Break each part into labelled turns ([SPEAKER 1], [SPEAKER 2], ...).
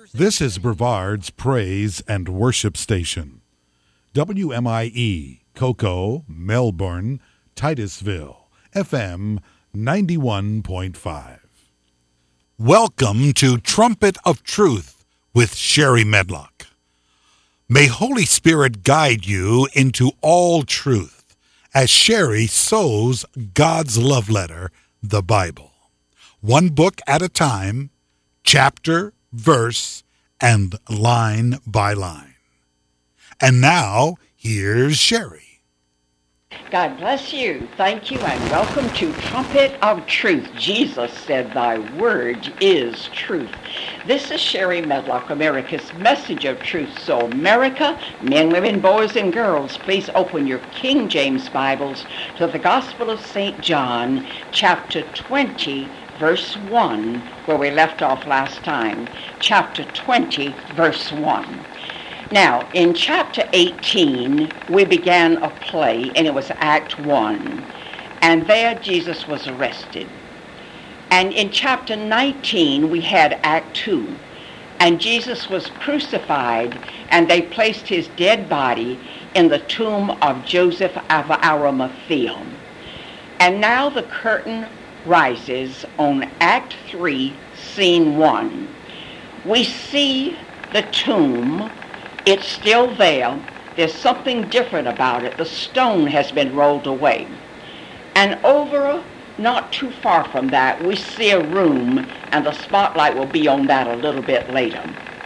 [SPEAKER 1] This is Brevard's Praise and Worship Station. WMIE, Cocoa, Melbourne, Titusville, FM 91.5. Welcome to Trumpet of Truth with Sherry Medlock. May Holy Spirit guide you into all truth as Sherry sows God's love letter, the Bible. One book at a time, chapter, verse, and line by line. And now, here's Sherry.
[SPEAKER 2] God bless you. Thank you and welcome to Trumpet of Truth. Jesus said, "Thy word is truth." This is Sherry Medlock, America's message of truth. So America, men, women, boys, and girls, please open your King James Bibles to the Gospel of St. John, chapter 20, verse 1, where we left off last time. Chapter 20, verse 1. Now, in chapter 18, we began a play, and it was Act 1. And there Jesus was arrested. And in chapter 19, we had Act 2. And Jesus was crucified, and they placed his dead body in the tomb of Joseph of Arimathea. And now the curtain rises on Act 3, Scene 1. We see the tomb. It's still there. There's something different about it. The stone has been rolled away. And over, not too far from that, we see a room, and the spotlight will be on that a little bit later.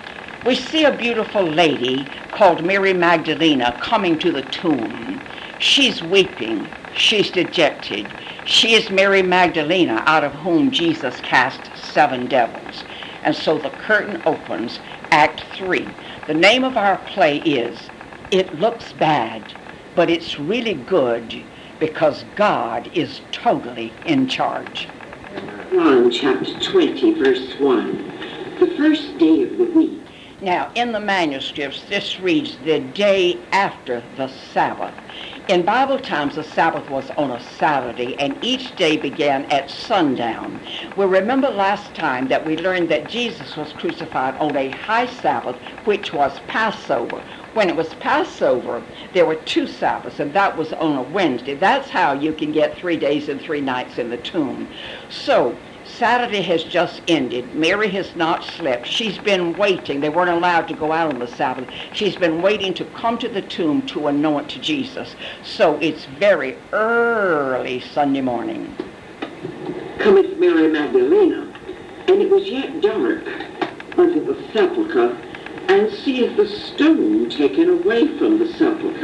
[SPEAKER 2] We see a beautiful lady called Mary Magdalene coming to the tomb. She's weeping. She's dejected. She is Mary Magdalene, out of whom Jesus cast 7 devils. And so the curtain opens, Act 3. The name of our play is It Looks Bad, but It's Really Good because God is totally in charge.
[SPEAKER 3] John chapter 20, verse 1. The first day of the week.
[SPEAKER 2] Now, in the manuscripts, this reads the day after the Sabbath. In Bible times, the Sabbath was on a Saturday, and each day began at sundown. We remember last time that we learned that Jesus was crucified on a high Sabbath, which was Passover. When it was Passover, there were 2 Sabbaths, and that was on a Wednesday. That's how you can get 3 days and 3 nights in the tomb. So, Saturday has just ended. Mary has not slept. She's been waiting. They weren't allowed to go out on the Sabbath. She's been waiting to come to the tomb to anoint Jesus. So it's very early Sunday morning.
[SPEAKER 3] Cometh Mary Magdalene, and it was yet dark, unto the sepulchre, and seeth the stone taken away from the sepulchre.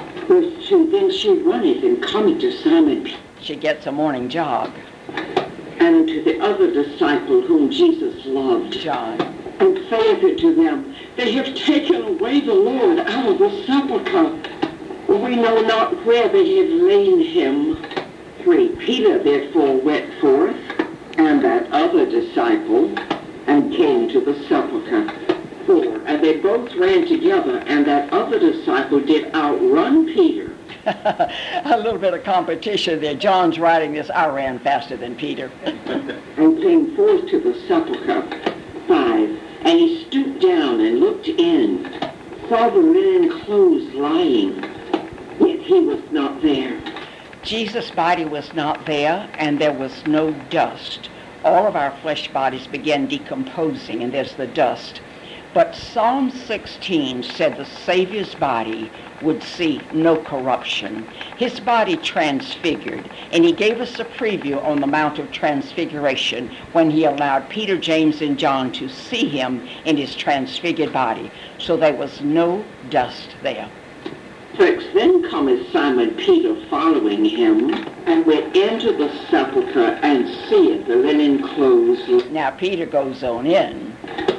[SPEAKER 2] Oh.
[SPEAKER 3] Then she runneth and cometh to Simon Peter.
[SPEAKER 2] She gets a morning jog.
[SPEAKER 3] And to the other disciple whom Jesus loved,
[SPEAKER 2] John.
[SPEAKER 3] And saith unto them, They have taken away the Lord out of the sepulchre. We know not where they have laid him. 3. Peter therefore went forth, and that other disciple, and came to the sepulchre. 4. And they both ran together, and that other disciple did outrun Peter.
[SPEAKER 2] A little bit of competition there. John's writing this, I ran faster than Peter.
[SPEAKER 3] And came forth to the sepulchre. 5. And he stooped down and looked in, saw the linen clothes lying, yet he was not there.
[SPEAKER 2] Jesus' body was not there, and there was no dust. All of our flesh bodies began decomposing, and there's the dust. But Psalm 16 said the Savior's body would see no corruption. His body transfigured, and he gave us a preview on the Mount of Transfiguration when he allowed Peter, James, and John to see him in his transfigured body. So there was no dust there.
[SPEAKER 3] 6. Then cometh Simon Peter following him, and went into the sepulchre, and seeth the linen clothes.
[SPEAKER 2] Now Peter goes on in.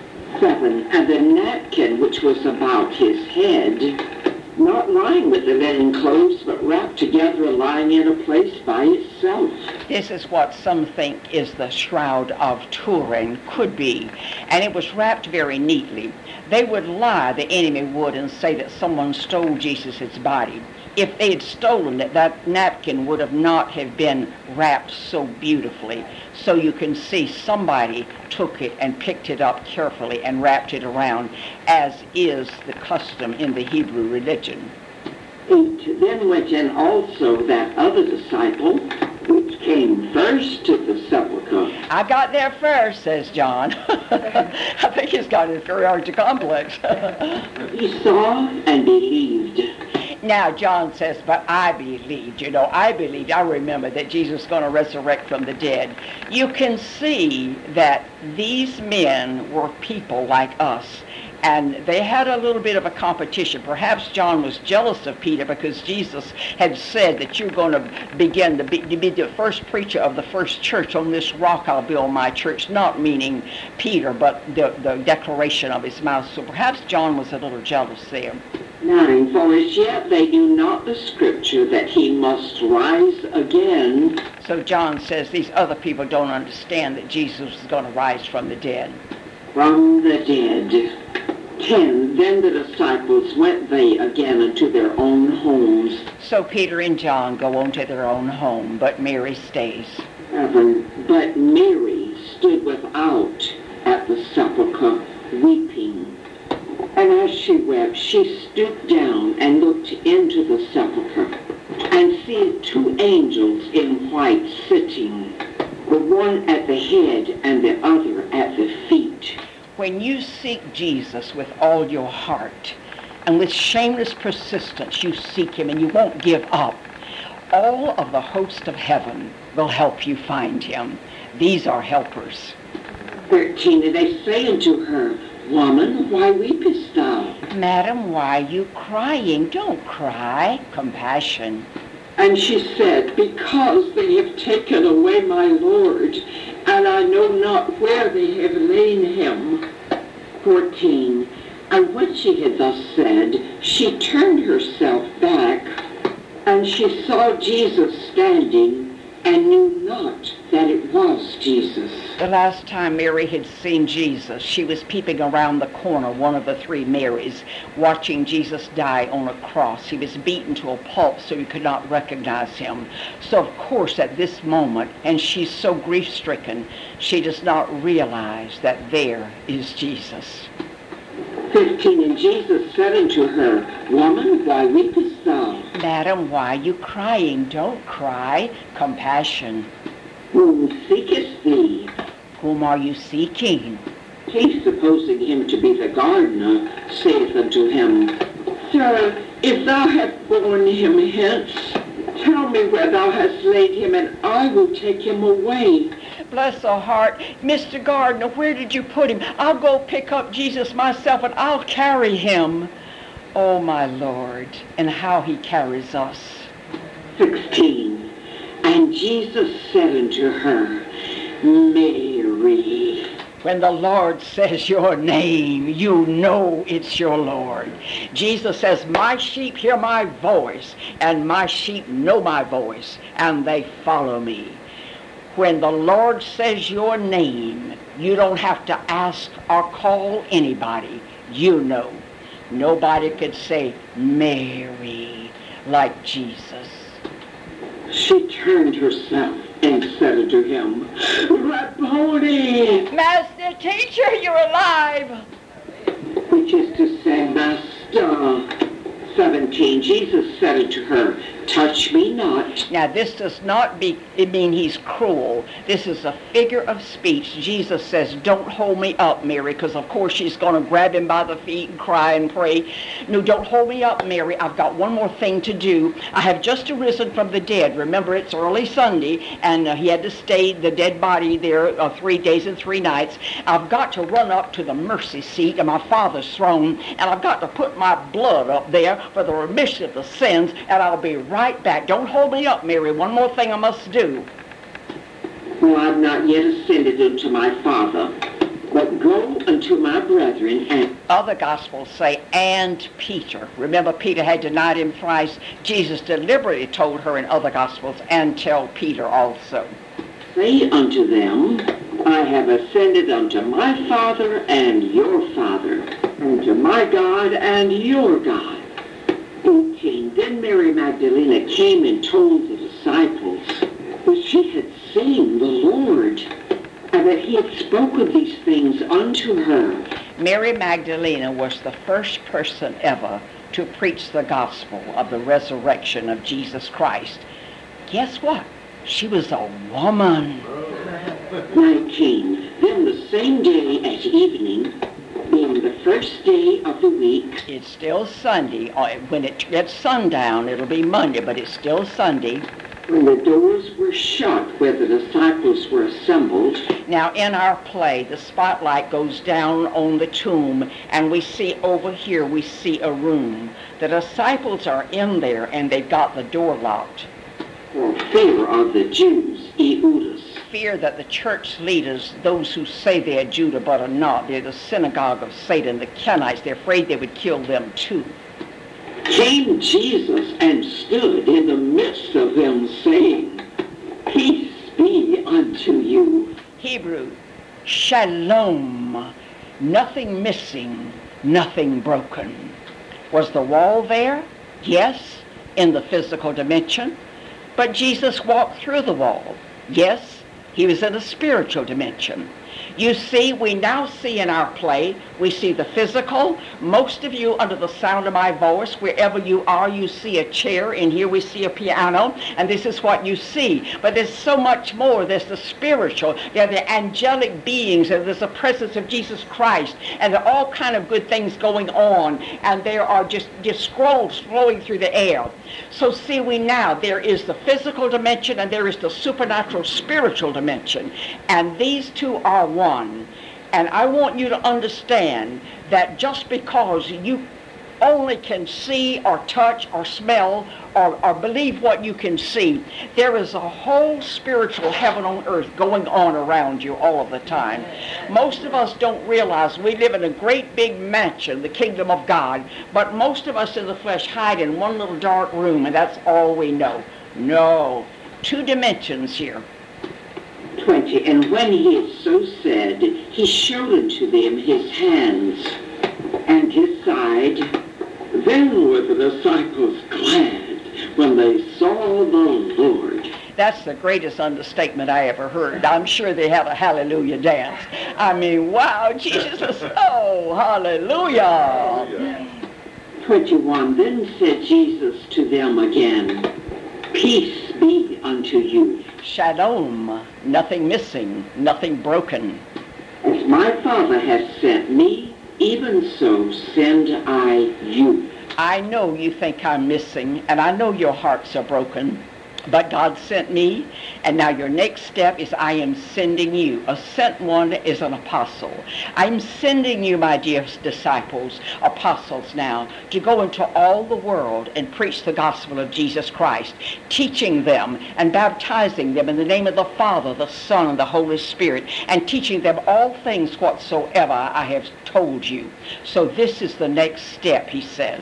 [SPEAKER 3] 7. And the napkin which was about his head, not lying with the linen clothes, but wrapped together, lying in a place by itself.
[SPEAKER 2] This is what some think is the Shroud of Turin, could be. And it was wrapped very neatly. They would lie, the enemy would, and say that someone stole Jesus' body. If they had stolen it, that napkin would have not have been wrapped so beautifully. So you can see somebody took it and picked it up carefully and wrapped it around, as is the custom in the Hebrew religion.
[SPEAKER 3] 8. Then went in also that other disciple, which came first to the sepulchre.
[SPEAKER 2] I got there first, says John. I think he's got an inferiority complex.
[SPEAKER 3] He saw and believed.
[SPEAKER 2] Now, John says, but I believed. I believed. I remember that Jesus is going to resurrect from the dead. You can see that these men were people like us. And they had a little bit of a competition. Perhaps John was jealous of Peter because Jesus had said that you're going to begin to be the first preacher of the first church. On this rock I'll build my church, not meaning Peter, but the declaration of his mouth. So perhaps John was a little jealous there.
[SPEAKER 3] 9. For as yet they knew not the scripture that he must rise again.
[SPEAKER 2] So John says these other people don't understand that Jesus is going to rise from the dead.
[SPEAKER 3] From the dead. 10. Then the disciples went they again unto their own homes.
[SPEAKER 2] So Peter and John go on to their own home, but Mary stays.
[SPEAKER 3] 7. But Mary stood without at the sepulchre, weeping. And as she wept, she stooped down and looked into the sepulchre, and seeing 2 angels in white sitting, the one at the head and the other at the feet.
[SPEAKER 2] When you seek Jesus with all your heart and with shameless persistence, you seek him and you won't give up, all of the host of heaven will help you find him. These are helpers.
[SPEAKER 3] 13. And they say unto her, Woman, why weepest thou?
[SPEAKER 2] Madam, why are you crying? Don't cry. Compassion.
[SPEAKER 3] And she said, Because they have taken away my Lord, and I know not where they have laid him. 14. And when she had thus said, she turned herself back, and she saw Jesus standing, and knew not that it was Jesus.
[SPEAKER 2] The last time Mary had seen Jesus, she was peeping around the corner, one of the 3 Marys, watching Jesus die on a cross. He was beaten to a pulp so you could not recognize him. So of course at this moment, and she's so grief-stricken, she does not realize that there is Jesus.
[SPEAKER 3] 15. And Jesus said unto her, Woman, why weepest thou?
[SPEAKER 2] Madam, why are you crying? Don't cry. Compassion.
[SPEAKER 3] Whom seekest thee?
[SPEAKER 2] Whom are you seeking?
[SPEAKER 3] He, supposing him to be the gardener, saith unto him, Sir, if thou hast borne him hence, tell me where thou hast laid him, and I will take him away.
[SPEAKER 2] Bless her heart. Mr. Gardner, where did you put him? I'll go pick up Jesus myself and I'll carry him. Oh, my Lord, and how he carries us.
[SPEAKER 3] 16. And Jesus said unto her, Mary.
[SPEAKER 2] When the Lord says your name, you know it's your Lord. Jesus says, my sheep hear my voice, and my sheep know my voice, and they follow me. When the Lord says your name, you don't have to ask or call anybody. You know. Nobody could say Mary like Jesus.
[SPEAKER 3] She turned herself and said unto him, Rabboni,
[SPEAKER 2] Master, teacher, you're alive.
[SPEAKER 3] which is to say, Master. 17. Jesus said unto her, Touch me not.
[SPEAKER 2] Now, this does not mean he's cruel. This is a figure of speech. Jesus says, don't hold me up, Mary, because of course she's going to grab him by the feet and cry and pray. No, don't hold me up, Mary. I've got one more thing to do. I have just arisen from the dead. Remember, it's early Sunday, and he had to stay the dead body there 3 days and 3 nights. I've got to run up to the mercy seat of my Father's throne, and I've got to put my blood up there for the remission of the sins, and I'll be right back. Don't hold me up, Mary. One more thing I must do.
[SPEAKER 3] For I have not yet ascended unto my Father, but go unto my brethren and...
[SPEAKER 2] Other Gospels say, and Peter. Remember, Peter had denied him thrice. Jesus deliberately told her in other Gospels, and tell Peter also.
[SPEAKER 3] Say unto them, I have ascended unto my Father and your Father, and to my God and your God. 18. Then Then Mary Magdalene came and told the disciples that she had seen the Lord, and that he had spoken these things unto her.
[SPEAKER 2] Mary Magdalene was the first person ever to preach the gospel of the resurrection of Jesus Christ. Guess what? She was a woman.
[SPEAKER 3] 19. Then the same day at evening, being the first day of the week.
[SPEAKER 2] It's still Sunday. When it gets sundown, it'll be Monday, but it's still Sunday.
[SPEAKER 3] When the doors were shut where the disciples were assembled.
[SPEAKER 2] Now in our play, the spotlight goes down on the tomb, and we see over here, we see a room. The disciples are in there, and they've got the door locked.
[SPEAKER 3] For fear of the Jews, Eudas.
[SPEAKER 2] Fear that the church leaders, those who say they're Judah but are not, they're the synagogue of Satan, the Kenites, they're afraid they would kill them too.
[SPEAKER 3] Came Jesus and stood in the midst of them, saying, Peace be unto you.
[SPEAKER 2] Hebrew, shalom, nothing missing, nothing broken. Was the wall there? Yes, in the physical dimension. But Jesus walked through the wall. Yes, he was in a spiritual dimension. You see, we now see in our play, we see the physical. Most of you, under the sound of my voice, wherever you are, you see a chair. In here we see a piano, and this is what you see. But there's so much more. There's the spiritual. There are the angelic beings, and there's the presence of Jesus Christ, and there are all kind of good things going on, and there are just scrolls flowing through the air. So see we now, there is the physical dimension, and there is the supernatural spiritual dimension, and these two are one. And I want you to understand that just because you only can see or touch or smell or believe what you can see, there is a whole spiritual heaven on earth going on around you all of the time. Most of us don't realize we live in a great big mansion, the kingdom of God, but most of us in the flesh hide in one little dark room, and that's all we know. No, two dimensions here.
[SPEAKER 3] 20. And when he had so said, he showed unto them his hands and his side. Then were the disciples glad when they saw the Lord.
[SPEAKER 2] That's the greatest understatement I ever heard. I'm sure they had a hallelujah dance. I mean, wow, Jesus, oh, hallelujah.
[SPEAKER 3] 21. Then said Jesus to them again, Peace be unto you.
[SPEAKER 2] Shalom, nothing missing, nothing broken.
[SPEAKER 3] As my Father has sent me, even so send I you.
[SPEAKER 2] I know you think I'm missing, and I know your hearts are broken, but God sent me, and now your next step is I am sending you. A sent one is an apostle. I'm sending you, my dear disciples, apostles now, to go into all the world and preach the gospel of Jesus Christ, teaching them and baptizing them in the name of the Father, the Son, and the Holy Spirit, and teaching them all things whatsoever I have told you. So this is the next step, he says.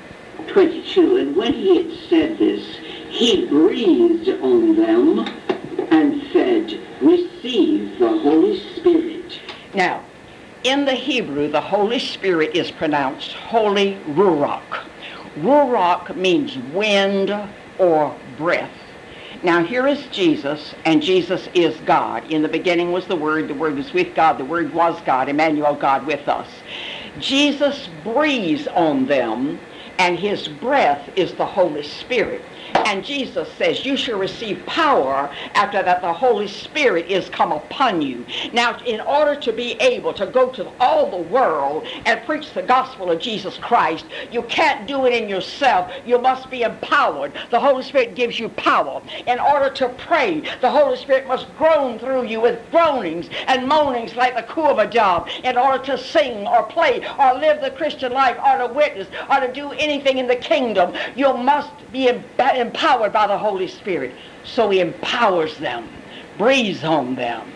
[SPEAKER 3] 22. And when he had said this, he breathed on them and said, Receive the Holy Spirit.
[SPEAKER 2] Now, in the Hebrew, the Holy Spirit is pronounced Holy Ruach. Ruach means wind or breath. Now, here is Jesus, and Jesus is God. In the beginning was the Word was with God, the Word was God, Emmanuel, God with us. Jesus breathes on them, and his breath is the Holy Spirit. And Jesus says, you shall receive power after that the Holy Spirit is come upon you. Now, in order to be able to go to all the world and preach the gospel of Jesus Christ, you can't do it in yourself. You must be empowered. The Holy Spirit gives you power. In order to pray, the Holy Spirit must groan through you with groanings and moanings like the coo of a dove. In order to sing or play or live the Christian life or to witness or to do anything in the kingdom, you must be empowered by the Holy Spirit. So he empowers them, breathes on them.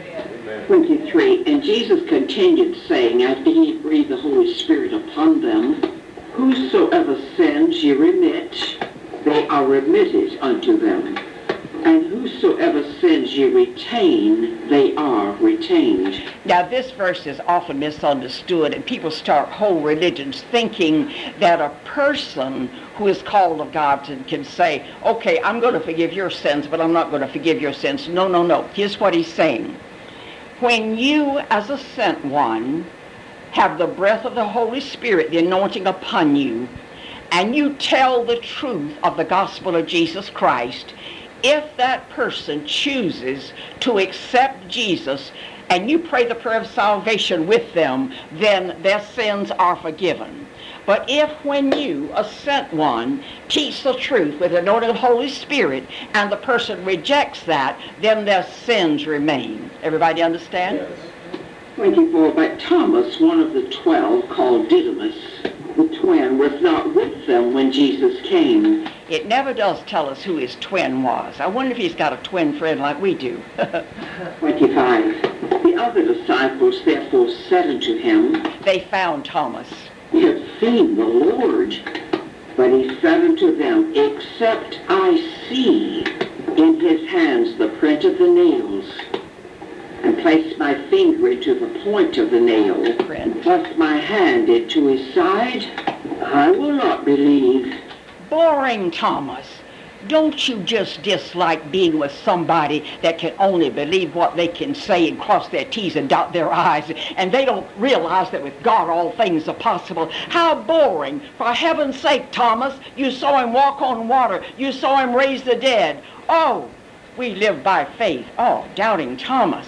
[SPEAKER 3] 23. And Jesus continued saying, after he had breathed the Holy Spirit upon them, Whosoever sins ye remit, they are remitted unto them. And whosoever sins ye retain, they are retained.
[SPEAKER 2] Now, this verse is often misunderstood, and people start whole religions thinking that a person who is called of God can say, okay, I'm going to forgive your sins, but I'm not going to forgive your sins. No, no, no. Here's what he's saying. When you, as a sent one, have the breath of the Holy Spirit, the anointing upon you, and you tell the truth of the gospel of Jesus Christ, if that person chooses to accept Jesus and you pray the prayer of salvation with them, then their sins are forgiven. But if when you, a sent one, teach the truth with the anointing of the Holy Spirit and the person rejects that, then their sins remain. Everybody understand?
[SPEAKER 3] Yes. 24, but Thomas, one of the 12, called Didymus, the twin, was not with them when Jesus came.
[SPEAKER 2] It never does tell us who his twin was. I wonder if he's got a twin friend like we do.
[SPEAKER 3] 25, the other disciples therefore said unto him,
[SPEAKER 2] They found Thomas.
[SPEAKER 3] We have seen the Lord. But he said unto them, except I see in his hands the print of the nails, and place my finger into the point of the nail, and thrust my hand into his side, I will not believe.
[SPEAKER 2] Boring, Thomas. Don't you just dislike being with somebody that can only believe what they can say and cross their T's and dot their I's, and they don't realize that with God all things are possible? How boring. For heaven's sake, Thomas, you saw him walk on water. You saw him raise the dead. Oh, we live by faith. Oh, doubting Thomas.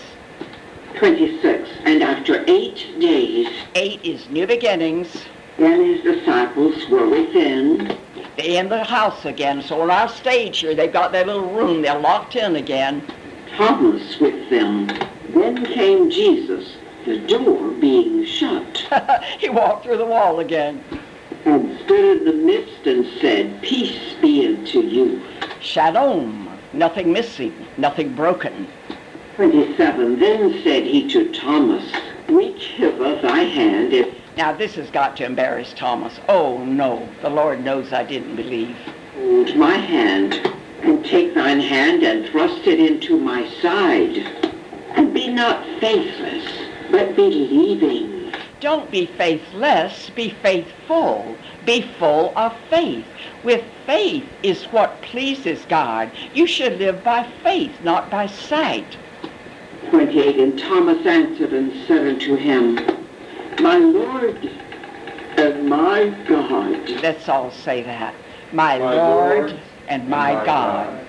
[SPEAKER 3] 26, and after 8 days,
[SPEAKER 2] 8 is new beginnings.
[SPEAKER 3] then his disciples were within.
[SPEAKER 2] They're in the house again. So on our stage here, they've got their little room. They're locked in again.
[SPEAKER 3] Thomas with them. Then came Jesus, the door being shut,
[SPEAKER 2] He walked through the wall again.
[SPEAKER 3] and stood in the midst and said, Peace be unto you.
[SPEAKER 2] Shalom. Nothing missing. Nothing broken.
[SPEAKER 3] 27, then said he to Thomas, Reach hither thy hand, and
[SPEAKER 2] Now this has got to embarrass Thomas. Oh no, the Lord knows I didn't believe.
[SPEAKER 3] hold my hand, and take thine hand, and thrust it into my side. And be not faithless, but believing.
[SPEAKER 2] Don't be faithless, be faithful. Be full of faith. With faith is what pleases God. You should live by faith, not by sight.
[SPEAKER 3] 28, and Thomas answered and said unto him, My Lord and my God.
[SPEAKER 2] Let's all say that. My Lord and my God.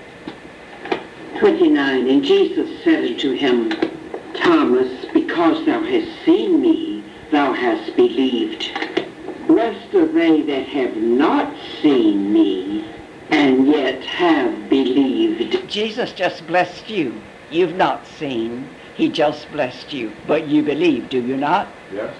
[SPEAKER 3] 29, and Jesus said unto him, Thomas, because thou hast seen me, thou hast believed. Blessed are they that have not seen me, and yet have believed.
[SPEAKER 2] Jesus just blessed you. You've not seen. He just blessed you. But you believe, do you not?
[SPEAKER 4] Yes.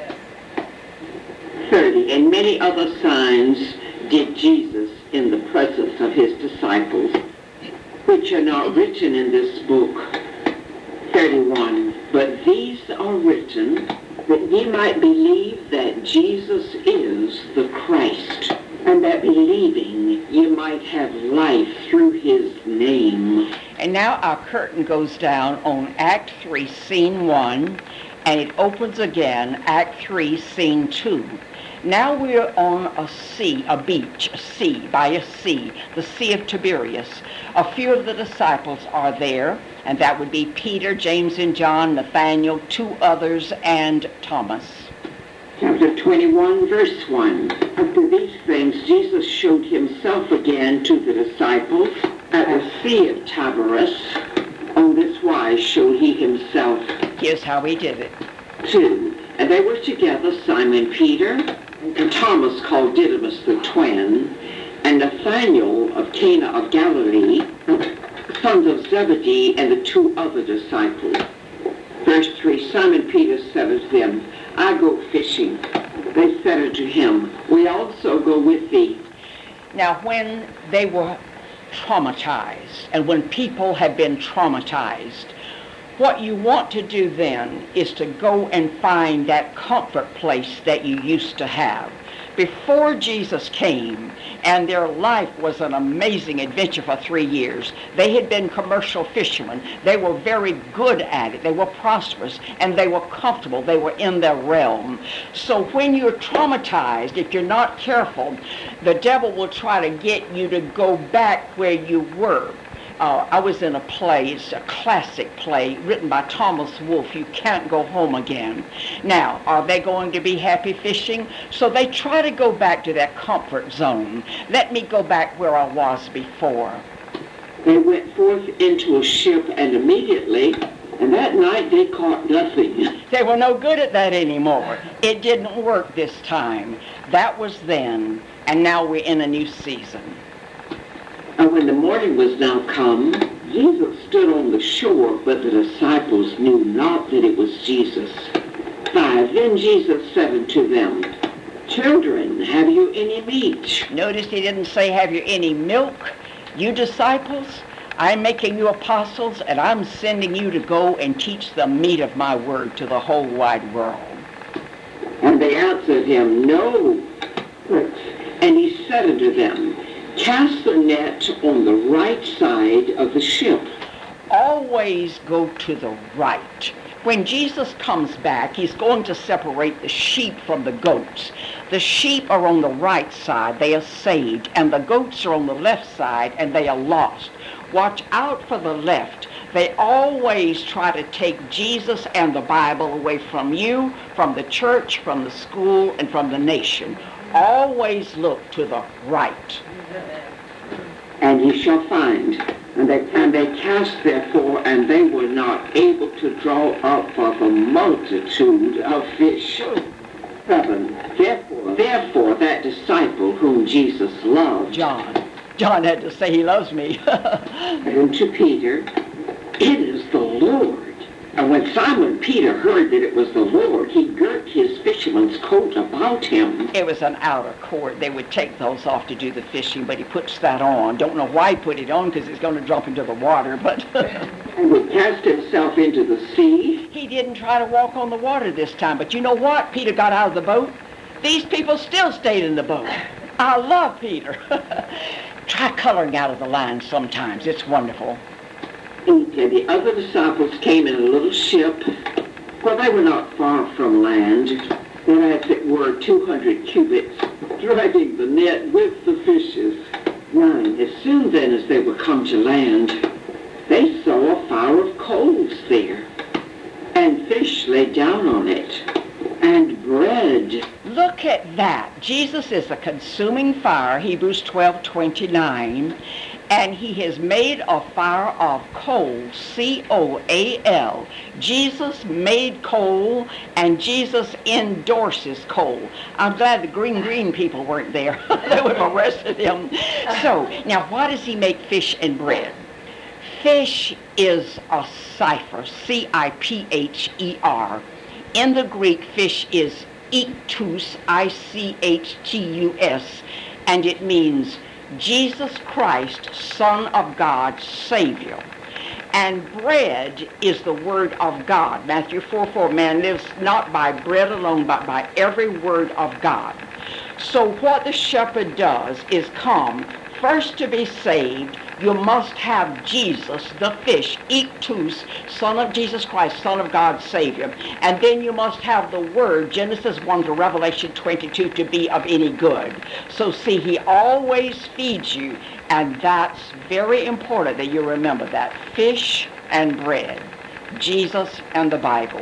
[SPEAKER 3] 30, and many other signs did Jesus in the presence of his disciples, which are not written in this book. 31, but these are written that ye might believe that Jesus is the Christ, and that believing ye might have life through his name.
[SPEAKER 2] And now our curtain goes down on Act 3, Scene 1, and it opens again, Act 3, Scene 2. Now we're on a sea, a beach, a sea, by a sea, the Sea of Tiberias. A few of the disciples are there, and that would be Peter, James, and John, Nathaniel, 2 others, and Thomas.
[SPEAKER 3] Chapter 21, verse 1. After these things, Jesus showed himself again to the disciples at the Sea of Tiberias. On this wise showed he himself.
[SPEAKER 2] Here's how he did it.
[SPEAKER 3] 2. And they were together Simon Peter, and Thomas called Didymus the twin, and Nathanael of Cana of Galilee, sons of Zebedee, and the 2 other disciples. Verse 3, Simon Peter said unto them, I go fishing. They said unto him, We also go with thee.
[SPEAKER 2] Now when they were traumatized, and when people have been traumatized, what you want to do then is to go and find that comfort place that you used to have. before Jesus came, and their life was an amazing adventure for 3 years. They had been commercial fishermen. They were very good at it. They were prosperous, and they were comfortable. They were in their realm. So when you're traumatized, if you're not careful, the devil will try to get you to go back where you were. I was in a play, it's a classic play, written by Thomas Wolfe, You Can't Go Home Again. Now, are they going to be happy fishing? So they try to go back to their comfort zone. Let me go back where I was before.
[SPEAKER 3] They went forth into a ship, and immediately, and that night they caught nothing.
[SPEAKER 2] They were no good at that anymore. It didn't work this time. That was then, and now we're in a new season.
[SPEAKER 3] And when the morning was now come, Jesus stood on the shore, but the disciples knew not that it was Jesus. 5. Then Jesus said unto them, Children, have you any meat?
[SPEAKER 2] Notice he didn't say, have you any milk? You disciples, I'm making you apostles, and I'm sending you to go and teach the meat of my word to the whole wide world.
[SPEAKER 3] And they answered him, No. And he said unto them, Cast the net on the right side of the ship.
[SPEAKER 2] Always go to the right. When Jesus comes back, he's going to separate the sheep from the goats. The sheep are on the right side, they are saved, and the goats are on the left side, and they are lost. Watch out for the left. They always try to take Jesus and the Bible away from you, from the church, from the school, and from the nation. Always look to the right.
[SPEAKER 3] And ye shall find. And they cast therefore, and they were not able to draw up for the multitude of fish. 7. Therefore that disciple whom Jesus loved.
[SPEAKER 2] John had to say he loves me.
[SPEAKER 3] And to Peter, It is the Lord. And when Simon Peter heard that it was the Lord, he girt his fisherman's coat about him.
[SPEAKER 2] It was an outer cord. They would take those off to do the fishing, but he puts that on. Don't know why he put it on, because it's going to drop into the water, but...
[SPEAKER 3] And would cast himself into the sea.
[SPEAKER 2] He didn't try to walk on the water this time, but you know what? Peter got out of the boat. These people still stayed in the boat. I love Peter. Try coloring out of the line sometimes. It's wonderful.
[SPEAKER 3] 8. And the other disciples came in a little ship, for they were not far from land, but as it were 200 cubits, dragging the net with the fishes. 9. As soon then as they were come to land, they saw a fire of coals there, and fish laid down on it, and bread.
[SPEAKER 2] Look at that. Jesus is a consuming fire, Hebrews 12:29. And he has made a fire of coal, C-O-A-L. Jesus made coal, and Jesus endorses coal. I'm glad the green people weren't there. They would have arrested him. So, now what does he make fish and bread? Fish is a cipher, C-I-P-H-E-R. In the Greek, fish is ichthus, I-C-H-T-U-S, and it means Jesus Christ, Son of God, Savior. And bread is the word of God. Matthew 4:4, man lives not by bread alone, but by every word of God. So what the shepherd does is come. First, to be saved, you must have Jesus, the fish, ichthus, Son of Jesus Christ, Son of God, Savior. And then you must have the Word, Genesis 1 to Revelation 22, to be of any good. So see, he always feeds you, and that's very important that you remember that. Fish and bread, Jesus and the Bible.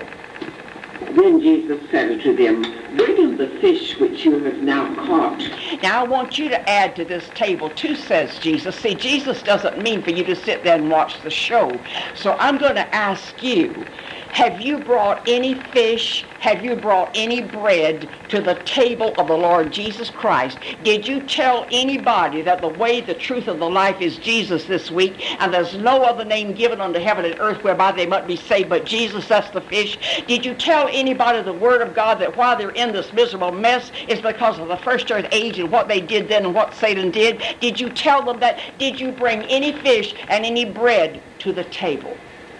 [SPEAKER 3] Then Jesus said unto them, Bring him the fish which you have now caught.
[SPEAKER 2] Now I want you to add to this table too, says Jesus. See, Jesus doesn't mean for you to sit there and watch the show. So I'm going to ask you, have you brought any fish? Have you brought any bread to the table of the Lord Jesus Christ? Did you tell anybody that the way, the truth, and the life is Jesus this week, and there's no other name given unto heaven and earth whereby they might be saved but Jesus, that's the fish? Did you tell anybody the Word of God that while they're in this miserable mess is because of the first earth age and what they did then and what Satan did? Did you tell them that? Did you bring any fish and any bread to the table?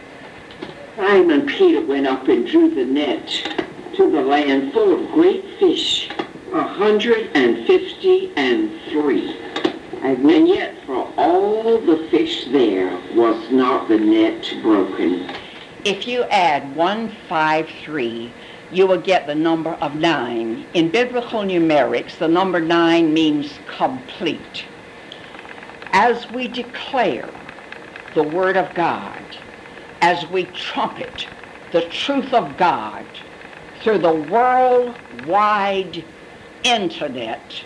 [SPEAKER 3] Simon Peter went up and drew the net to the land full of great fish, 153. And yet for all the fish there was not the net broken.
[SPEAKER 2] If you add 153, you will get the number of 9. In biblical numerics, the number 9 means complete. As we declare the Word of God, as we trumpet the truth of God through the worldwide internet,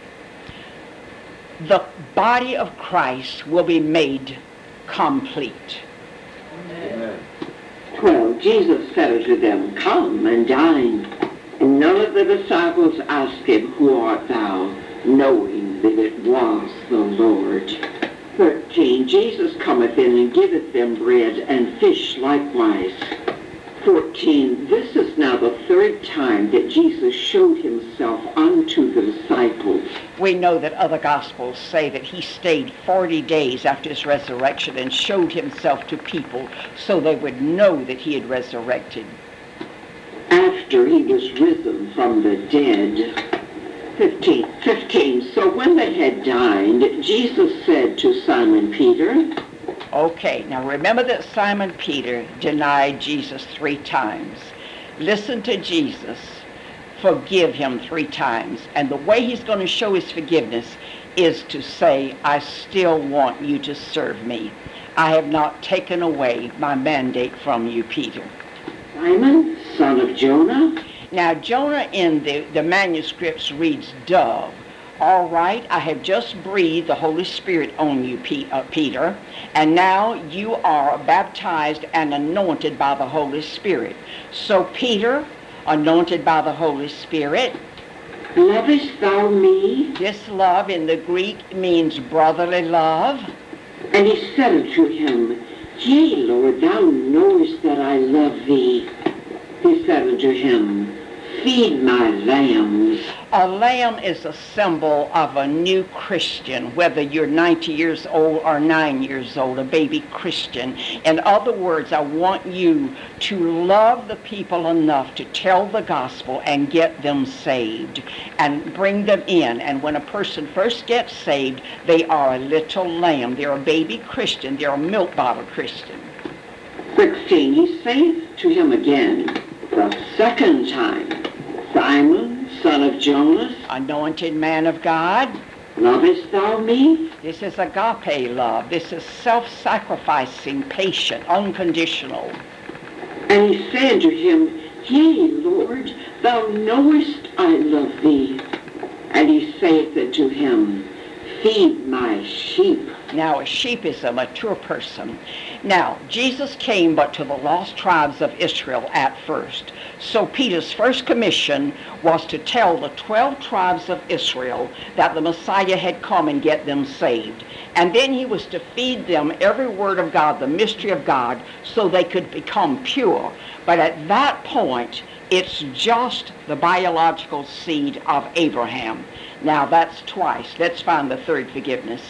[SPEAKER 2] the body of Christ will be made complete.
[SPEAKER 3] Amen. 12. Jesus said unto them, Come and dine. And none of the disciples asked him, Who art thou? Knowing that it was the Lord. 13. Jesus cometh in and giveth them bread and fish likewise. 14. This is now the third time that Jesus showed himself unto the disciples.
[SPEAKER 2] We know that other Gospels say that he stayed 40 days after his resurrection and showed himself to people so they would know that he had resurrected.
[SPEAKER 3] After he was risen from the dead. 15. So when they had dined, Jesus said to Simon Peter,
[SPEAKER 2] Okay, now remember that Simon Peter denied Jesus 3 times. Listen to Jesus. Forgive him 3 times. And the way he's going to show his forgiveness is to say, I still want you to serve me. I have not taken away my mandate from you, Peter.
[SPEAKER 3] Simon, son of Jonah.
[SPEAKER 2] Now, Jonah in the manuscripts reads dove. All right, I have just breathed the Holy Spirit on you, Peter, and now you are baptized and anointed by the Holy Spirit. So, Peter, anointed by the Holy Spirit.
[SPEAKER 3] Lovest thou me?
[SPEAKER 2] This love in the Greek means brotherly love.
[SPEAKER 3] And he said unto him, Yea, Lord, thou knowest that I love thee. He said unto him, Feed my lambs.
[SPEAKER 2] A lamb is a symbol of a new Christian, whether you're 90 years old or 9 years old, a baby Christian. In other words, I want you to love the people enough to tell the gospel and get them saved and bring them in. And when a person first gets saved, they are a little lamb. They're a baby Christian. They're a milk bottle Christian.
[SPEAKER 3] 16. He saith to him again the second time, Simon, son of Jonas,
[SPEAKER 2] anointed man of God,
[SPEAKER 3] lovest thou me?
[SPEAKER 2] This is agape love. This is self-sacrificing, patient, unconditional.
[SPEAKER 3] And he said to him, Yea, Lord, thou knowest I love thee. And he saith unto him, Feed my sheep.
[SPEAKER 2] Now, a sheep is a mature person. Now, Jesus came but to the lost tribes of Israel at first. So Peter's first commission was to tell the 12 tribes of Israel that the Messiah had come and get them saved. And then he was to feed them every word of God, the mystery of God, so they could become pure. But at that point, it's just the biological seed of Abraham. Now, that's twice. Let's find the third forgiveness.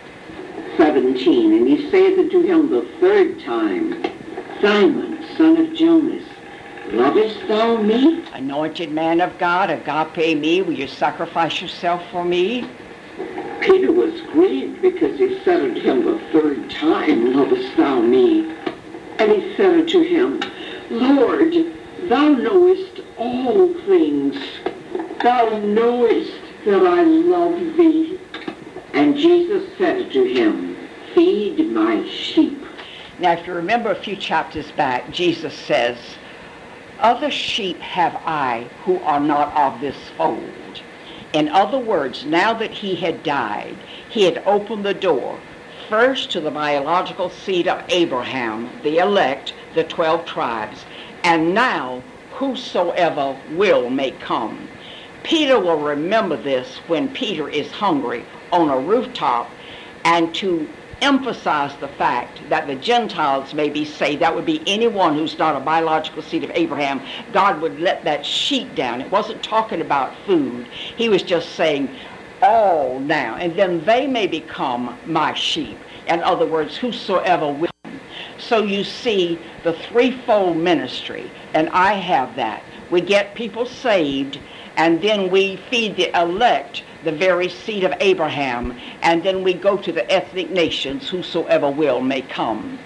[SPEAKER 3] 17. And he saith unto him the third time, Simon, son of Jonas, lovest thou me?
[SPEAKER 2] Anointed man of God, agape me, will you sacrifice yourself for me?
[SPEAKER 3] Peter was grieved because he said unto him the third time, Lovest thou me? And he said unto him, Lord, thou knowest all things. Thou knowest that I love thee. And Jesus said unto him, Feed my sheep.
[SPEAKER 2] Now, if you remember a few chapters back, Jesus says, Other sheep have I who are not of this fold. In other words, now that he had died, he had opened the door first to the biological seed of Abraham, the elect, the 12 tribes, and now whosoever will may come. Peter will remember this when Peter is hungry on a rooftop, and to emphasize the fact that the Gentiles may be saved, that would be anyone who's not a biological seed of Abraham, God would let that sheet down. It wasn't talking about food. He was just saying, all now, and then they may become my sheep. In other words, whosoever will. So you see the threefold ministry, and I have that. We get people saved, and then we feed the elect, the very seed of Abraham, and then we go to the ethnic nations, whosoever will may come.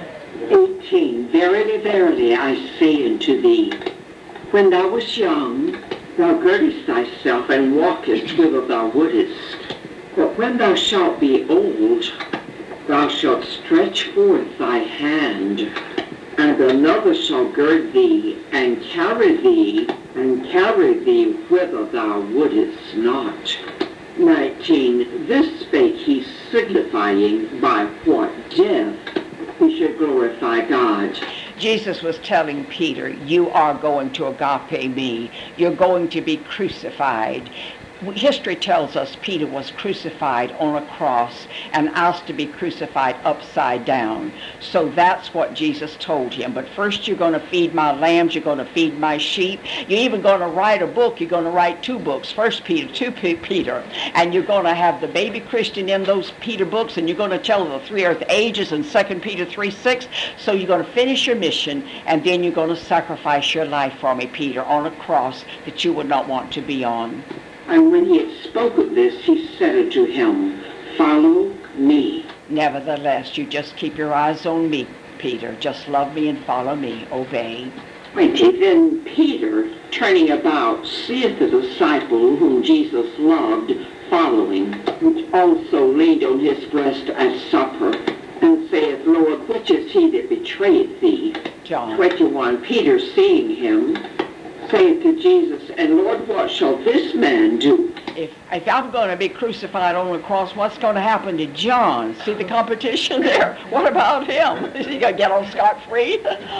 [SPEAKER 3] 18. Verily, verily, I say unto thee, when thou wast young, thou girdest thyself and walkest whither thou wouldest. But when thou shalt be old, thou shalt stretch forth thy hand, and another shall gird thee, and carry thee whither thou wouldest not. 19. This spake he, signifying by what death he should glorify God.
[SPEAKER 2] Jesus was telling Peter, you are going to agape me. You're going to be crucified. History tells us Peter was crucified on a cross and asked to be crucified upside down. So that's what Jesus told him. But first you're going to feed my lambs, you're going to feed my sheep. You're even going to write a book. You're going to write 2 books, 1 Peter, 2 Peter. And you're going to have the baby Christian in those Peter books, and you're going to tell the 3 earth ages in 2 Peter 3:6. So you're going to finish your mission, and then you're going to sacrifice your life for me, Peter, on a cross that you would not want to be on.
[SPEAKER 3] And when he had spoken this, he said unto him, follow me.
[SPEAKER 2] Nevertheless, you just keep your eyes on me, Peter. Just love me and follow me. Obey.
[SPEAKER 3] 20. Then Peter, turning about, seeth the disciple whom Jesus loved, following, which also leaned on his breast at supper, and saith, Lord, which is he that betrayeth thee?
[SPEAKER 2] John.
[SPEAKER 3] 21. Peter, seeing him, saith to Jesus, and Lord, what shall this man do?
[SPEAKER 2] If I'm going to be crucified on the cross, what's going to happen to John? See the competition there? What about him? Is he going to get on scot-free?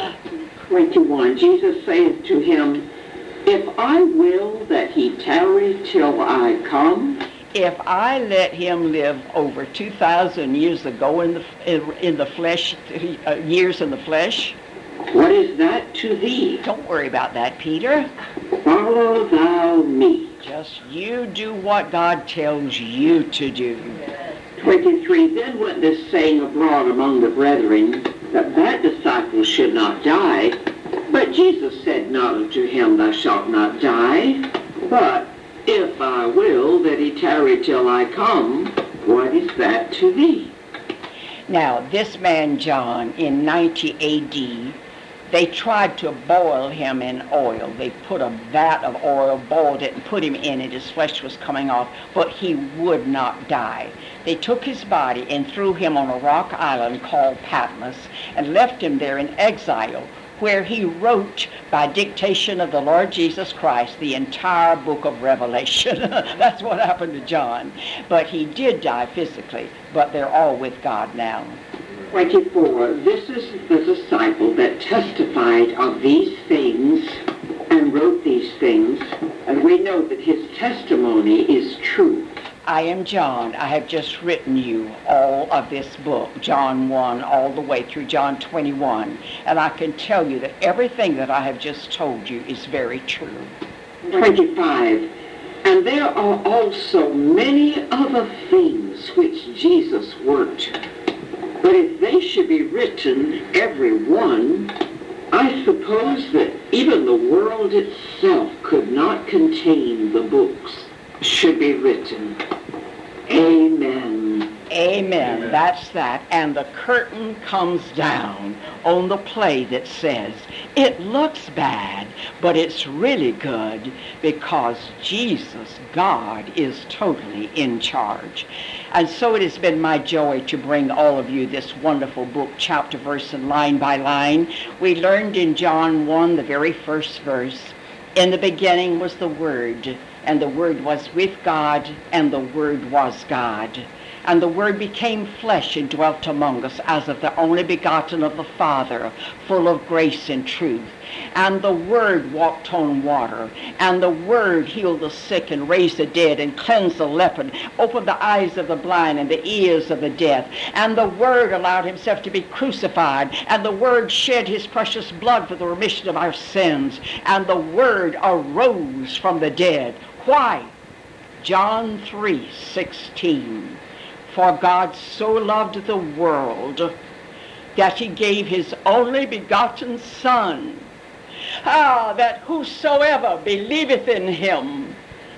[SPEAKER 3] 21. Jesus saith to him, if I will that he tarry till I come.
[SPEAKER 2] If I let him live over 2,000 years ago in the flesh, years in the flesh.
[SPEAKER 3] What is that to thee?
[SPEAKER 2] Don't worry about that, Peter.
[SPEAKER 3] Follow thou me.
[SPEAKER 2] Just you do what God tells you to do.
[SPEAKER 3] 23. Then went this saying abroad among the brethren, that disciple should not die. But Jesus said not unto him, thou shalt not die. But if I will that he tarry till I come, what is that to thee?
[SPEAKER 2] Now, this man John, in 90 A.D., they tried to boil him in oil. They put a vat of oil, boiled it, and put him in it. His flesh was coming off, but he would not die. They took his body and threw him on a rock island called Patmos and left him there in exile, where he wrote, by dictation of the Lord Jesus Christ, the entire book of Revelation. That's what happened to John. But he did die physically, but they're all with God now.
[SPEAKER 3] 24. This is the disciple that testified of these things and wrote these things, and we know that his testimony is true.
[SPEAKER 2] I am John. I have just written you all of this book, John 1, all the way through John 21. And I can tell you that everything that I have just told you is very true.
[SPEAKER 3] 25. And there are also many other things which Jesus worked. But if they should be written, every one, I suppose that even the world itself could not contain the books should be written. Amen.
[SPEAKER 2] Amen. That's that. And the curtain comes down on the play that says, it looks bad, but it's really good because Jesus, God, is totally in charge. And so it has been my joy to bring all of you this wonderful book, chapter, verse, and line by line. We learned in John 1, the very first verse, in the beginning was the Word, and the Word was with God, and the Word was God. And the Word became flesh and dwelt among us as of the only begotten of the Father, full of grace and truth. And the Word walked on water, and the Word healed the sick and raised the dead and cleansed the leper, opened the eyes of the blind and the ears of the deaf. And the Word allowed himself to be crucified, and the Word shed his precious blood for the remission of our sins. And the Word arose from the dead. Why? John 3:16. For God so loved the world that he gave his only begotten Son, that whosoever believeth in him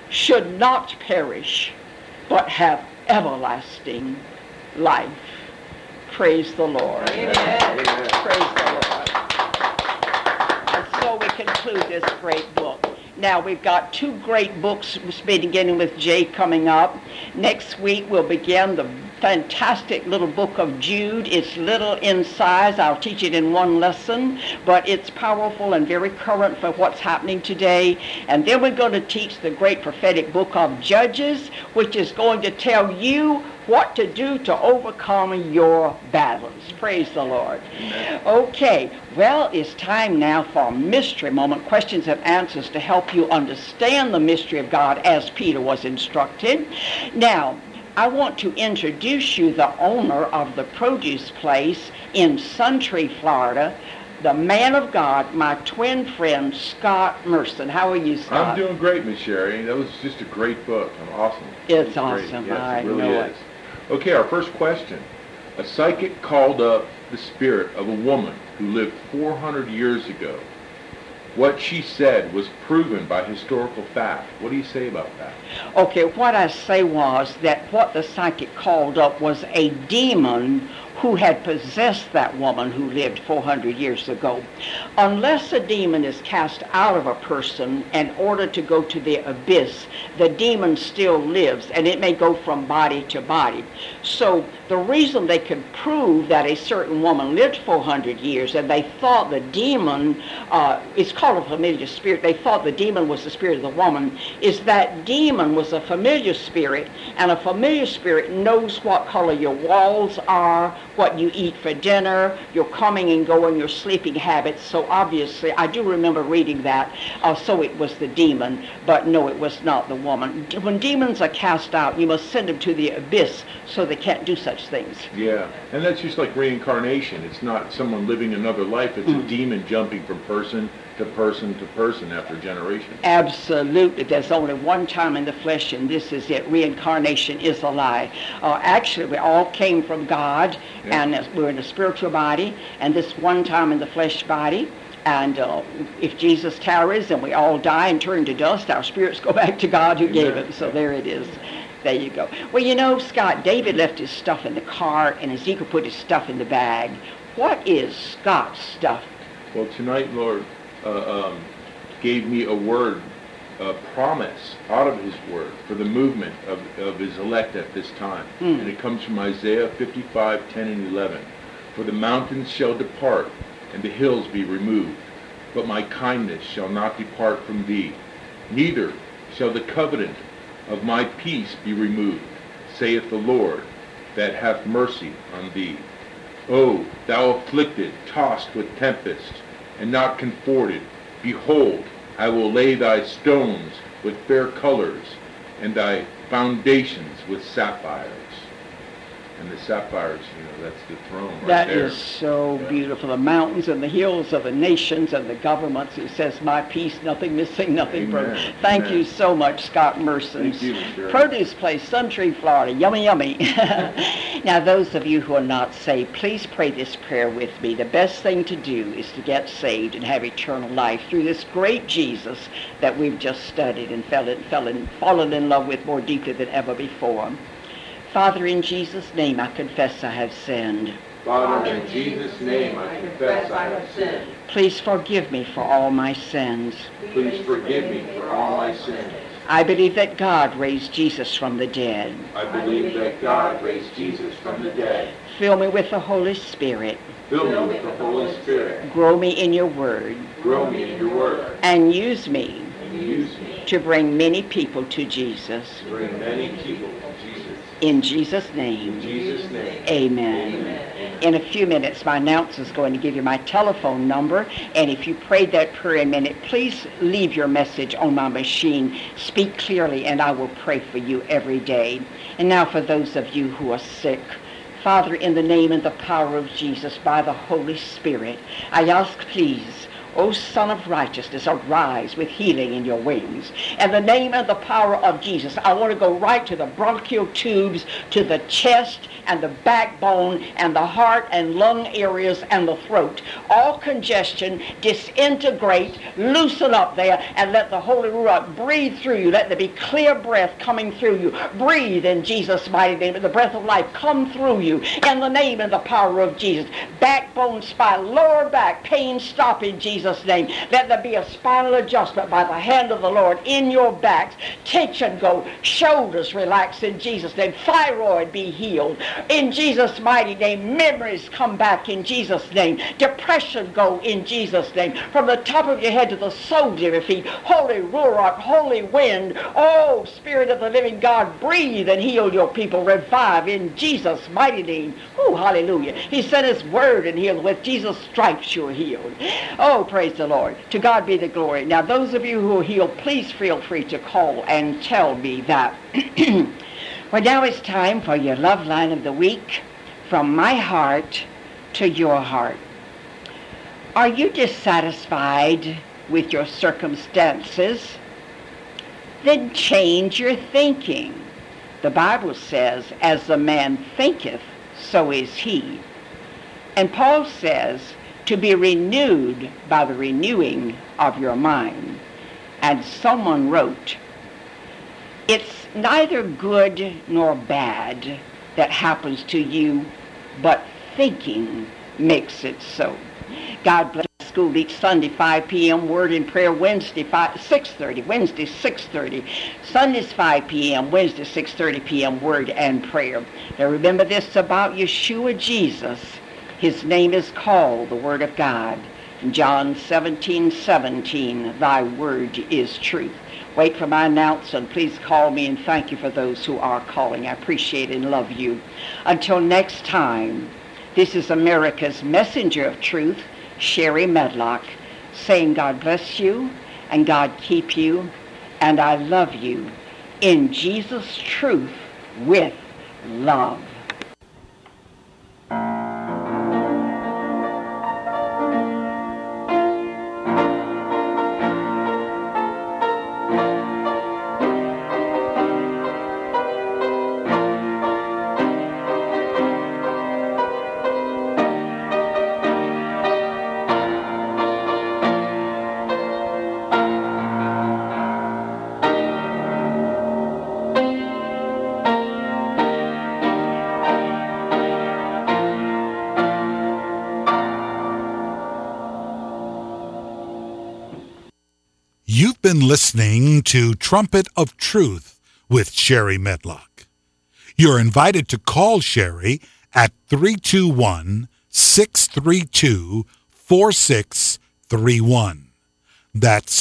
[SPEAKER 2] should not perish, but have everlasting life. Praise the Lord.
[SPEAKER 4] Amen.
[SPEAKER 2] Praise the Lord. And so we conclude this great book. Now, we've got 2 great books, beginning with J coming up. Next week, we'll begin the fantastic little book of Jude. It's little in size. I'll teach it in one lesson, but it's powerful and very current for what's happening today. And then we're going to teach the great prophetic book of Judges, which is going to tell you what to do to overcome your battles. Praise the Lord. Okay, well, it's time now for Mystery Moment, questions and answers to help you understand the mystery of God as Peter was instructed. Now, I want to introduce you the owner of the produce place in Suntree, Florida, the man of God, my twin friend, Scott Merson. How are you, Scott?
[SPEAKER 4] I'm doing great, Miss Sherry. That was just a great book. Awesome.
[SPEAKER 2] It's awesome.
[SPEAKER 4] Yes,
[SPEAKER 2] I
[SPEAKER 4] it really
[SPEAKER 2] know
[SPEAKER 4] is.
[SPEAKER 2] it.
[SPEAKER 4] Okay, our first question. A psychic called up the spirit of a woman who lived 400 years ago. What she said was proven by historical fact. What do you say about that?
[SPEAKER 2] Okay, what I say was that what the psychic called up was a demon who had possessed that woman who lived 400 years ago. Unless a demon is cast out of a person in order to go to the abyss, the demon still lives, and it may go from body to body. So the reason they could prove that a certain woman lived 400 years, and they thought the demon, it's called a familiar spirit, they thought the demon was the spirit of the woman, is that demon was a familiar spirit, and a familiar spirit knows what color your walls are, what you eat for dinner, your coming and going, your sleeping habits. So obviously, I do remember reading that, so it was the demon, but no, it was not the woman. When demons are cast out, you must send them to the abyss so they can't do such things.
[SPEAKER 4] Yeah, and that's just like reincarnation. It's not someone living another life. It's a demon jumping from person to person to person after generations.
[SPEAKER 2] Absolutely. There's only one time in the flesh, and this is it. Reincarnation is a lie. Actually, we all came from God, and we're in a spiritual body, and this one time in the flesh body. And if Jesus tarries and we all die and turn to dust, our spirits go back to God who gave it. So there it is. There you go. Well, you know, Scott, David left his stuff in the car, and Ezekiel put his stuff in the bag. What is Scott's stuff?
[SPEAKER 4] Well, tonight, Lord gave me a word, a promise out of his word for the movement of his elect at this time. And it comes from Isaiah 55, 10 and 11. For the mountains shall depart, and the hills be removed, but my kindness shall not depart from thee, neither shall the covenant of my peace be removed, saith the Lord, that hath mercy on thee. O thou afflicted, tossed with tempest, and not comforted, behold, I will lay thy stones with fair colors, and thy foundations with sapphires. And the sapphires, you know, that's the throne right
[SPEAKER 2] That
[SPEAKER 4] there.
[SPEAKER 2] is so beautiful. The mountains and the hills of the nations and the governments. It says, my peace, nothing missing, nothing broken. Thank
[SPEAKER 4] Amen.
[SPEAKER 2] you so much, Scott Merson.
[SPEAKER 4] Thank you, sure.
[SPEAKER 2] Produce Place, Suntree, Florida. Yummy, yummy. Now, those of you who are not saved, please pray this prayer with me. The best thing to do is to get saved and have eternal life through this great Jesus that we've just studied and fallen in love with more deeply than ever before. Father, in Jesus' name, I confess I have sinned.
[SPEAKER 4] Father, in Jesus' name, I confess I have sinned.
[SPEAKER 2] Please forgive me for all my sins.
[SPEAKER 4] Please forgive me for all my sins.
[SPEAKER 2] I believe that God raised Jesus from the dead.
[SPEAKER 4] I believe that God raised Jesus from the dead.
[SPEAKER 2] Fill me with the Holy Spirit.
[SPEAKER 4] Fill me with the Holy Spirit.
[SPEAKER 2] Grow me in your word.
[SPEAKER 4] Grow me in your word.
[SPEAKER 2] And use me
[SPEAKER 4] And use me
[SPEAKER 2] to bring many people to Jesus.
[SPEAKER 4] to bring many people to Jesus.
[SPEAKER 2] In Jesus' name,
[SPEAKER 4] In Jesus' name.
[SPEAKER 2] amen.
[SPEAKER 4] Amen.
[SPEAKER 2] In a few minutes, my announcer is going to give you my telephone number, and if you prayed that prayer in a minute, please leave your message on my machine. Speak clearly, and I will pray for you every day. And now for those of you who are sick, Father, in the name and the power of Jesus, by the Holy Spirit, I ask, please, O Son of Righteousness, arise with healing in your wings. In the name and the power of Jesus, I want to go right to the bronchial tubes, to the chest and the backbone and the heart and lung areas and the throat. All congestion, disintegrate, loosen up there, and let the Holy Ruach breathe through you. Let there be clear breath coming through you. Breathe in Jesus' mighty name. The breath of life come through you in the name and the power of Jesus. Backbone, spine, lower back, pain stop in Jesus' name. Let there be a spinal adjustment by the hand of the Lord in your backs. Tension go. Shoulders relax in Jesus' name. Thyroid be healed in Jesus' mighty name. Memories come back in Jesus' name. Depression go in Jesus' name. From the top of your head to the soles of your feet. Holy Ruach, holy wind. Oh, Spirit of the living God, breathe and heal your people. Revive in Jesus' mighty name. Oh, hallelujah. He sent his word and healed. With Jesus' stripes you're healed. Oh, praise the Lord. To God be the glory. Now, those of you who are healed, please feel free to call and tell me that. Well, now it's time for your love line of the week, from my heart to your heart. Are you dissatisfied with your circumstances? Then change your thinking. The Bible says, as the man thinketh, so is he. And Paul says, to be renewed by the renewing of your mind. And someone wrote, it's neither good nor bad that happens to you, but thinking makes it so. God bless school each Sunday, 5 p.m. Word and Prayer, Wednesday, 6:30. Wednesday, 6:30. Sundays, 5 p.m. Wednesday, 6:30 p.m. Word and Prayer. Now remember this about Yeshua Jesus. His name is called the Word of God. John 17:17, thy word is truth. Wait for my announcement. Please call me, and thank you for those who are calling. I appreciate and love you. Until next time, this is America's messenger of truth, Sherry Medlock, saying God bless you and God keep you, and I love you in Jesus' truth with love.
[SPEAKER 1] You've been listening to Trumpet of Truth with Sherry Medlock. You're invited to call Sherry at 321-632-4631. That's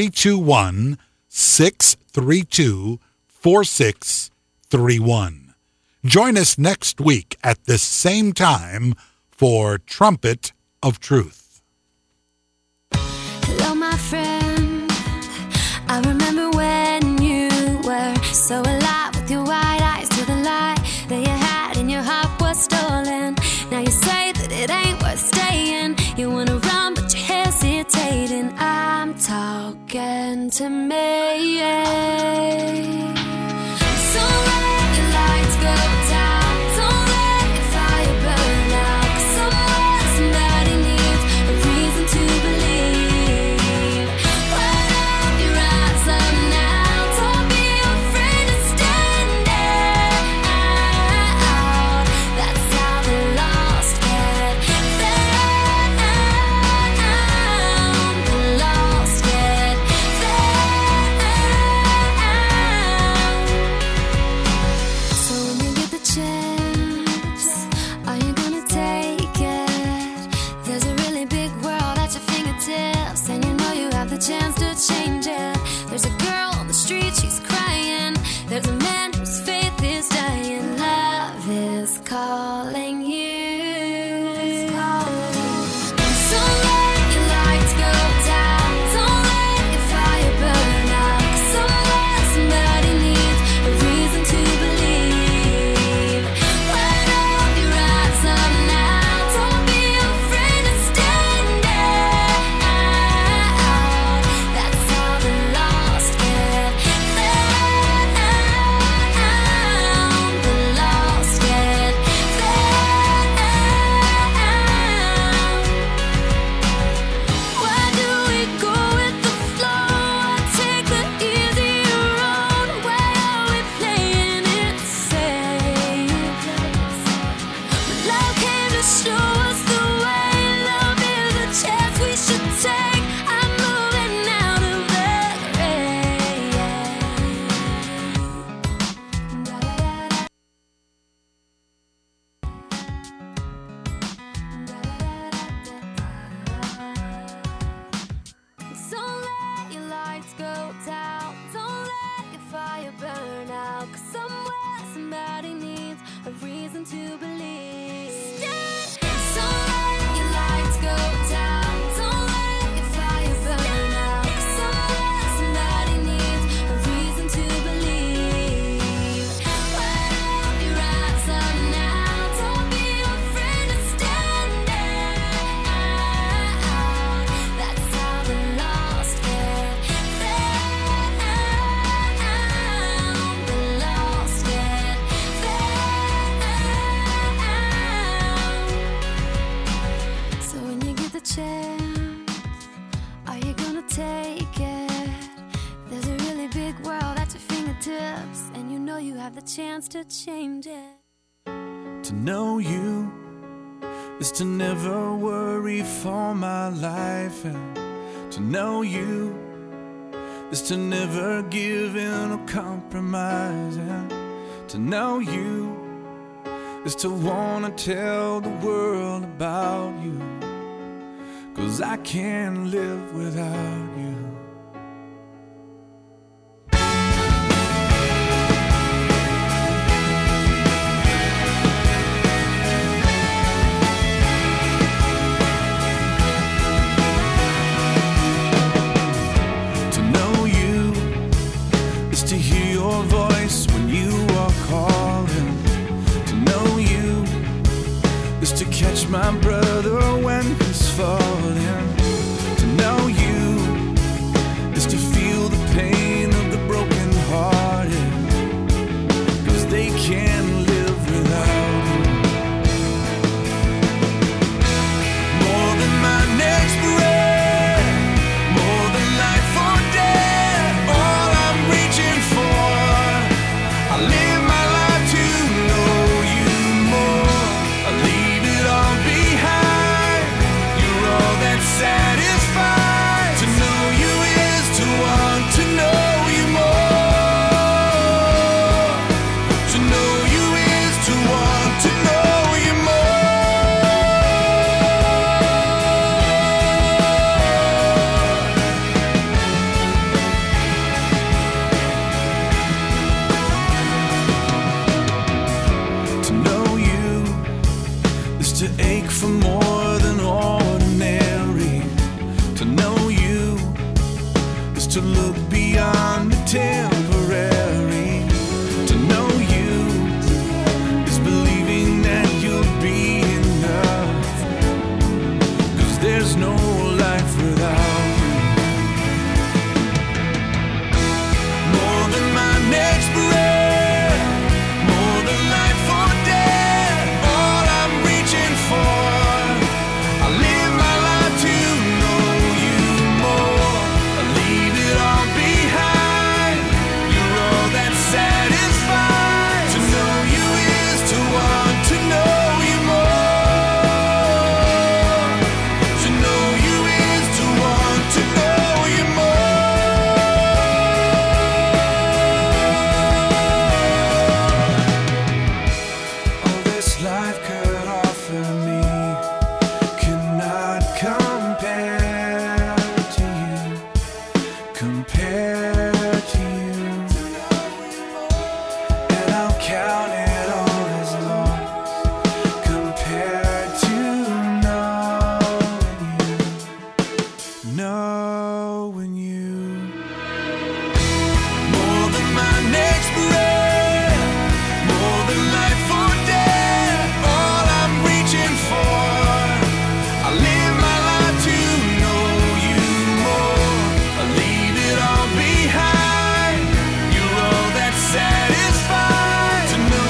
[SPEAKER 1] 321-632-4631. Join us next week at this same time for Trumpet of Truth.
[SPEAKER 5] Hello, my friend. I remember when you were so alive with your wide eyes to the light that you had in your heart was stolen. Now you say that it ain't worth staying. You wanna run but you're hesitating. I'm talking to me. So let your lights go down. Don't let your fire burn out. 'Cause somebody needs a reason to believe. Put up your eyes up now. Don't be afraid to step now, 'cause somewhere somebody needs a reason to believe. Stand. Don't let your lights go down, don't let your fire burn out, 'cause somewhere somebody needs a reason to believe. Well, you rise up now, don't be afraid to stand out. That's how the lost get found. The lost get found. So when you get the chance, are you gonna take it? There's a really big world at your fingertips, and you know you have the chance to change it.
[SPEAKER 6] To know you is to never worry for my life, and to know you is to never give in or compromise, and to know you is to wanna tell the world about you, 'cause I can't live without you. To know you is to hear your voice when you are calling. To know you is to catch my brother when he's falling. To know you is to feel the pain of the broken hearted, 'cause they can't live without you. More than my next breath, more than life or death, all I'm reaching for, I live my life to know you more. I leave it all behind. You're all that's satisfied. To know you is to want to know you more. To know you is to want to know you more. To know you is to ache for more than ordinary. To know you is to look beyond the temporary. To know you is believing that you'll be enough, 'cause there's no life without you. More than my next breath, more than life or death, all I'm reaching for, I live my life to know you more. I leave it all behind. You're all that's satisfied. To know you is to want to know you more. To know you is to want to know you more. All this life could offer me cannot compare to you, compare to you. And I'll count it all as lost compared to knowing you. More than my next breath, more than life or death, all I'm reaching for, I live my life to know you more. I leave it all behind. You're all that's satisfied. To know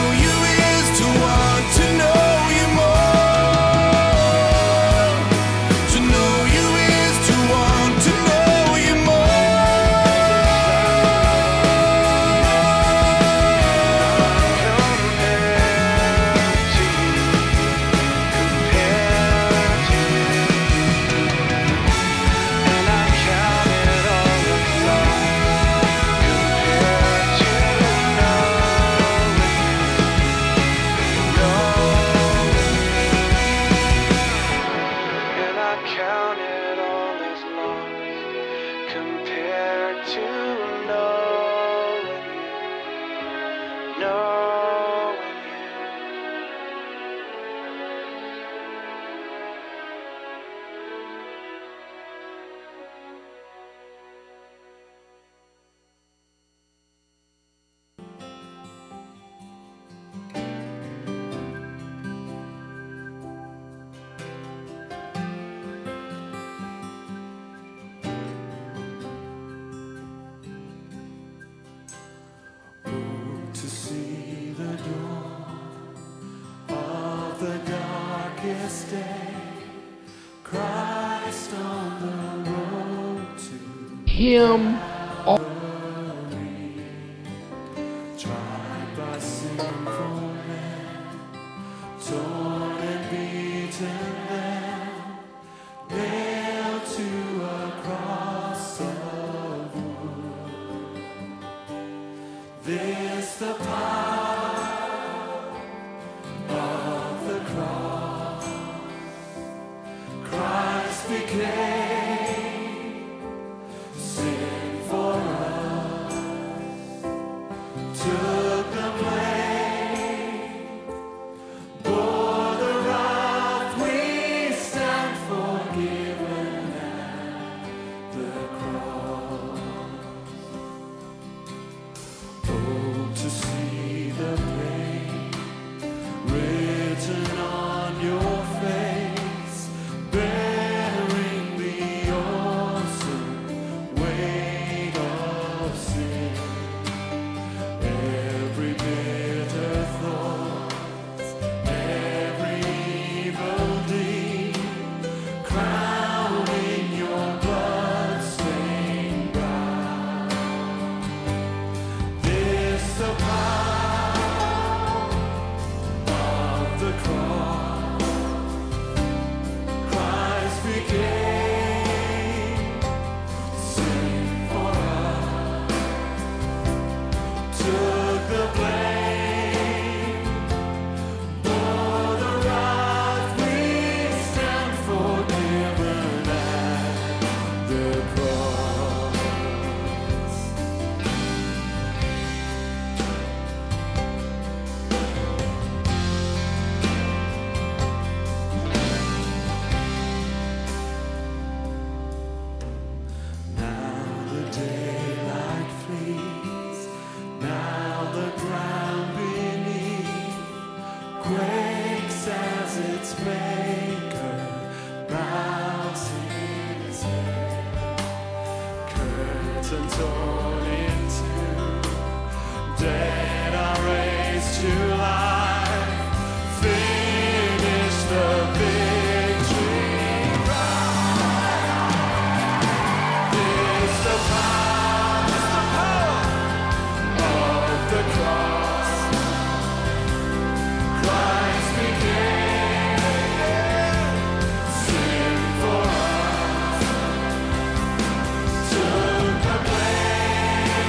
[SPEAKER 7] knowing
[SPEAKER 6] To see the dawn of the darkest day, Christ on the road to
[SPEAKER 8] Him.
[SPEAKER 6] tried by sinful men, torn and beaten them, nailed to a cross of wood. This the power of the cross. Christ became sin for us, took the blame, bore the wrath. We stand forgiven at the cross. Oh, to see the pain written on your face, bearing the awesome weight of sin. Every bitter thought, every evil deed, crowning your blood-stained brow. This the power of the cross. Christ became sin for us, took the blame, bore the wrath. We stand forgiven at the cross. Now the daylight flees, now the ground beneath quakes as its maker bows his head. Curtain torn in two, dead are raised to life, finish the victory. Is the power of the cross. Christ became sin for us, took the blame,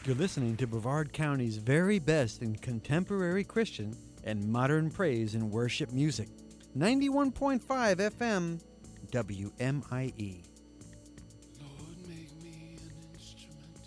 [SPEAKER 7] You're listening to Brevard County's very best in contemporary Christian and modern praise and worship music. 91.5 FM, WMIE.
[SPEAKER 6] Lord, make me an instrument.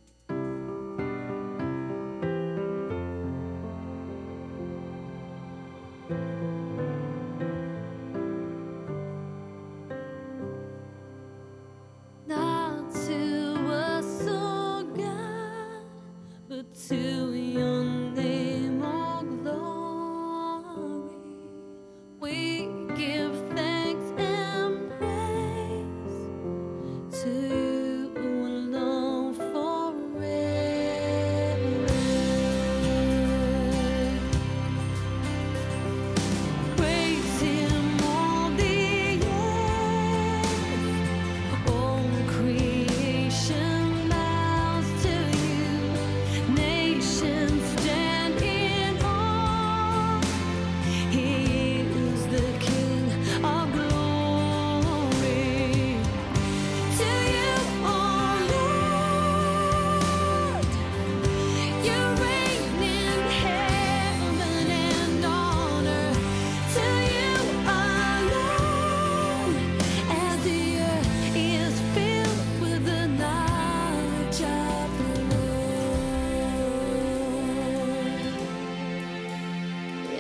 [SPEAKER 5] Not to us, oh God, but to your name, oh glory. We give thanks and praise to you alone forever. Praise him all the earth, all creation bows to you. Nations stand in awe. He is the King of glory. To you, oh Lord, you reign in heaven and on earth. To you alone, as the earth is filled with the knowledge of the Lord.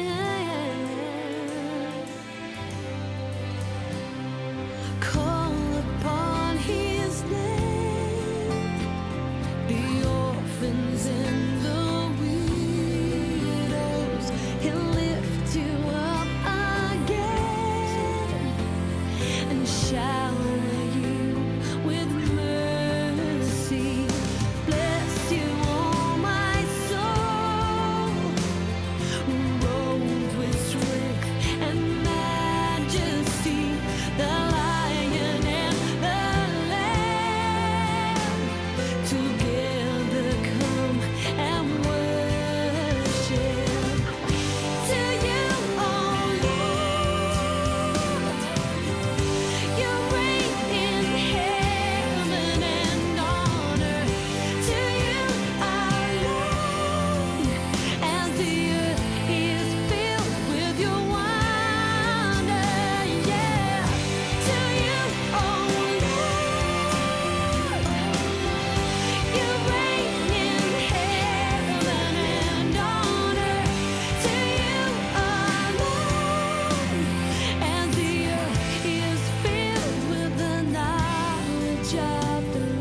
[SPEAKER 5] Call upon his name, the orphans and the widows, he'll lift you up again and shower you with mercy. Bless you, oh my soul, robed with strength and majesty, the Lion and the Lamb together come and worship. To you, oh Lord, you reign in heaven and on earth. To you alone, as the earth is filled with your wonder, yeah. To you, oh Lord, you reign in heaven and on earth. To you alone, as the earth is filled with the knowledge of the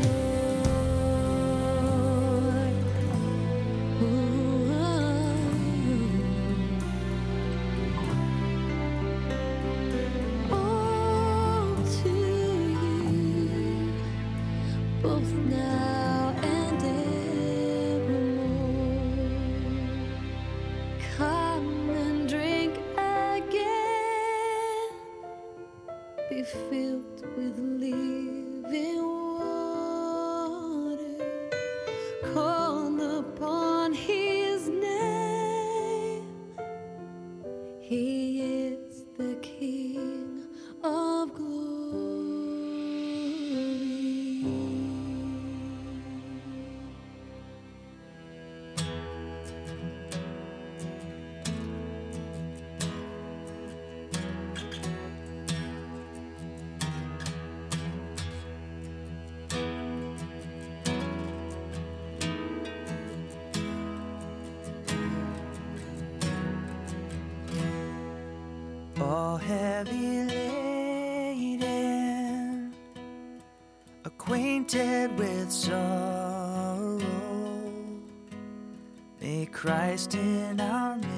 [SPEAKER 5] Lord. Oh, to you, both now and evermore. Come and drink again, be filled with living water. Call upon his name, he is the King of glory.
[SPEAKER 8] all heavy laden, acquainted with sorrow, may Christ in our midst